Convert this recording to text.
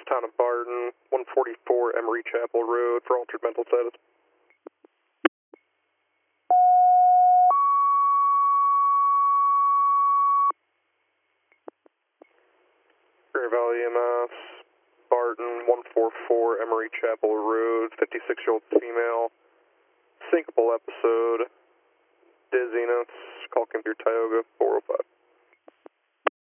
town of Barton, 144 Emery Chapel Road for altered mental status. Grand Valley EMS, Barton, 144 Emery Chapel Road, 56-year-old female, syncopal episode, dizziness, call came through Tioga, 405.